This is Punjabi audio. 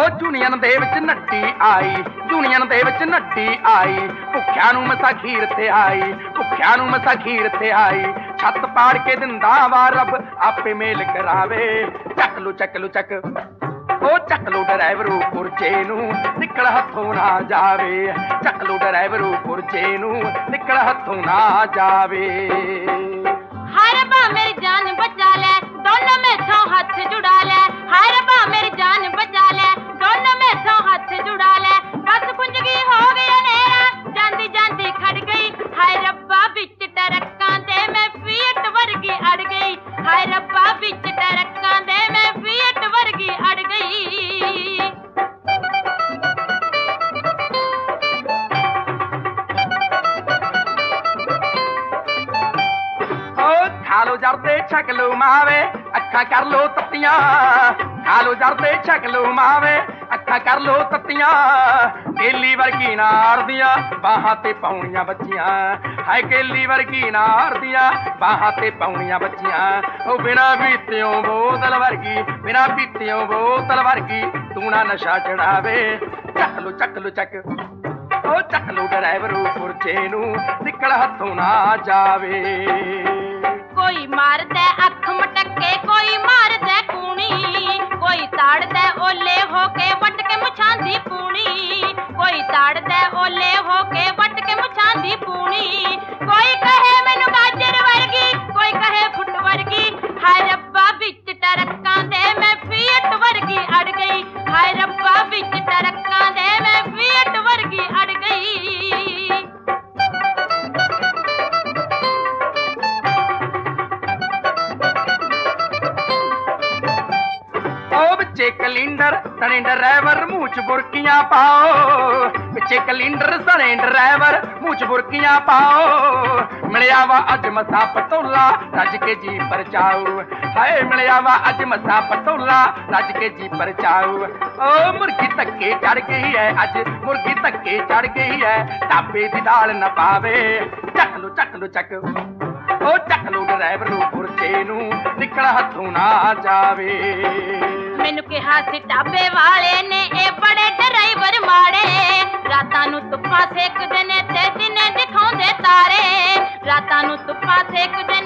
ਉਹ ਯੂਨੀਅਨ ਦੇ ਵਿੱਚ ਨੱਟੀ ਆਈ, ਯੂਨੀਅਨ ਦੇ ਵਿੱਚ ਨੱਟੀ ਆਈ, ਭੁੱਖਿਆਂ ਨੂੰ ਮਸਾ ਖੀਰ ਤੇ ਆਈ, ਭੁੱਖਿਆਂ ਨੂੰ ਮਸਾ ਖੀਰ ਤੇ ਆਈ। ਛੱਤ ਪਾੜ ਕੇ ਦਿੰਦਾ ਵਾ ਰੱਬ ਆਪੇ ਮੇਲ ਕਰਾਵੇ। ਚੱਕ ਲੋ ਚੱਕ ਲੋ ਚੱਕ, ਉਹ ਚੱਕ ਲੋ ਡਰਾਈਵਰੂ ਪੁਰਜੇ ਨੂੰ ਨਿਕਲ ਹੱਥੋਂ ਨਾ ਜਾਵੇ। ਚੱਕ ਲੋ ਡਰਾਈਵਰੂ ਪੁਰਜੇ ਨੂੰ ਨਿਕਲ ਹੱਥੋਂ ਨਾ ਜਾਵੇ। ਹਾਏ ਰੱਬਾ ਮੇਰੀ ਜਾਨ ਬਚਾ ਲੈ, ਦੋਨੋਂ ਮੈਥੋਂ ਹੱਥ ਜੁੜਾ ਲੈ। ਹਾਏ ਰੱਬਾ ਮੇਰੀ ਜਾਨ ਬਚਾ ਲੈ, ਦੋਨੋਂ ਮੈਥੋਂ ਹੱਥ ਜੁੜਾ ਲੈ। ਬਸ ਕੁੰਜ ਗਈ ਹੋ ਗਿਆ ਨੇਰਾ, ਜਾਂਦੀ ਜਾਂਦੀ ਖੜ ਗਈ। ਹਾਏ ਰੱਬਾ ਵਿੱਚ ਟਰੱਕਾਂ ਦੇ ਮੈਂ ਫੀਟ ਵਰਗੀ ਅੜ ਗਈ। ਹਾਏ ਰੱਬਾ ਵਿੱਚ ਟਰੱਕਾਂ ਦੇ ਮੈਂ ਫੀਟ ਵਰਗੀ ਅੜ ਗਈ। ਖਾ ਲੋ ਜਰਦੇ ਛਕ ਲੋ ਮਾਵੇ, ਅੱਖਾਂ ਕਰ ਲੋ ਤੱਤੀਆਂ। ਖਾ ਲੋ ਜਰਦੇ ਛਕ ਲੋ ਮਾਵੇ, ਅੱਖਾਂ ਕਰ ਲੋ ਤੱਤੀਆਂ। ਕੇਲੀ ਵਰਗੀ ਨਾਰ ਦੀਆਂ ਬਾਹਾਂ ਤੇ ਪਾਉਣੀਆਂ ਬੱਚੀਆਂ। ਹਾਏ ਕੇਲੀ ਵਰਗੀ ਨਾਰ ਦੀਆਂ ਬਾਹਾਂ ਤੇ ਪਾਉਣੀਆਂ ਬੱਚੀਆਂ। ਉਹ ਬਿਨਾਂ ਪੀਤਿਓਂ ਬੋਤਲ ਵਰਗੀ, ਬਿਨਾਂ ਪੀਤਿਓਂ ਬੋਤਲ ਵਰਗੀ ਤੂੰ ਨਾ ਨਸ਼ਾ ਚੜਾਵੇ। ਚੱਕ ਲੋ ਚੱਕ ਲੋ ਚੱਕ, ਉਹ ਚੱਕ ਲੋ ਡਰਾਈਵਰੂ ਪੁਰਜੇ ਨੂੰ ਨਿਕਲ ਹੱਥੋਂ ਨਾ ਜਾਵੇ। ਕੋਈ ਮਾਰਦਾ ਅੱਖ ਮਟਕੇ, ਕੋਈ ਮਾਰਦਾ ਕੂਣੀ, ਕੋਈ ਤਾੜਦਾ ਓਲੇ ਹੋ ਕੇ ਵੱਟ ਕੇ ਮੁੱਛਾਂ ਦੀ ਪੂਣੀ। ਕੋਈ ਤਾੜਦਾ ਓਲੇ ਹੋ ਕੇ ਵੱਟ ਕੇ ਮੁੱਛਾਂ ਦੀ ਪੂਣੀ। ਕੋਈ ਕਹੇ ਮੈਨੂੰ ਗਾਜਰ ਵਰਗੀ, ਕੋਈ ਕਹੇ ਫੁੱਟ ਵਰਗੀ। ਹਾਏ ਰੱਬਾ ਵਿੱਚ ਟਰੱਕਾਂ ਦੇ ਮੈਂ ਫੀਟ ਵਰਗੀ ਅੜ ਗਈ। ਹਾਏ ਰੱਬਾ ਵਿੱਚ ਟਰੱਕਾਂ ਦੇ ਮੈਂ ਫੀਟ ਵਰਗੀ ਅੜ ਗਈ। ਪਿੱਛੇ ਕਲਿੰਡਰ ਸਣੇ ਡਰਾਈਵਰ ਮੂੰਹ ਚ ਬੁਰਕੀਆਂ ਪਾਓ। ਪਿੱਛੇ ਕਲਿੰਡਰ ਸਣੇ ਡਰਾਈਵਰ ਮੂੰਹ ਚ ਬੁਰਕੀਆਂ ਪਾਓ। ਮਿਲਿਆ ਵਾ ਅੱਜ ਮਸਾ ਪਟੋਲਾ ਰੱਜ ਕੇ ਜੀ ਪਰਚਾਓ। ਹਾਏ ਮਿਲਿਆ ਵਾ ਅੱਜ ਮਸਾ ਪਟੋਲਾ ਰੱਜ ਕੇ ਜੀ ਪਰਚਾਓ। ਓ ਮੁਰਗੀ ਧੱਕੇ ਚੜ ਗਈ ਐ ਅੱਜ, ਮੁਰਗੀ ਧੱਕੇ ਚੜ ਗਈ ਐ, ਢਾਬੇ ਦੀ ਦਾਲ ਨਾ ਪਾਵੇ। ਚੱਕ ਲੋ ਚੱਕ ਲੋ ਚੱਕ, ਉਹ ਚੱਕ ਲੋ ਡਰਾਈਵਰ ਪੁਰਜੇ ਨੂੰ ਨਿਕਲ ਹੱਥੋਂ ਨਾ ਜਾਵੇ। ਮੈਨੂੰ ਕਿਹਾ ਸੀ ਢਾਬੇ ਵਾਲੇ ਨੇ ਇਹ ਬੜੇ ਡਰਾਈਵਰ ਮਾੜੇ। ਰਾਤਾਂ ਨੂੰ ਧੁੱਪਾਂ ਸੇਕਦੇ ਨੇ ਤੇ ਦਿਨੇ ਦਿਖਾਉਂਦੇ ਤਾਰੇ। ਰਾਤਾਂ ਨੂੰ ਧੁੱਪਾਂ ਸੇਕਦੇ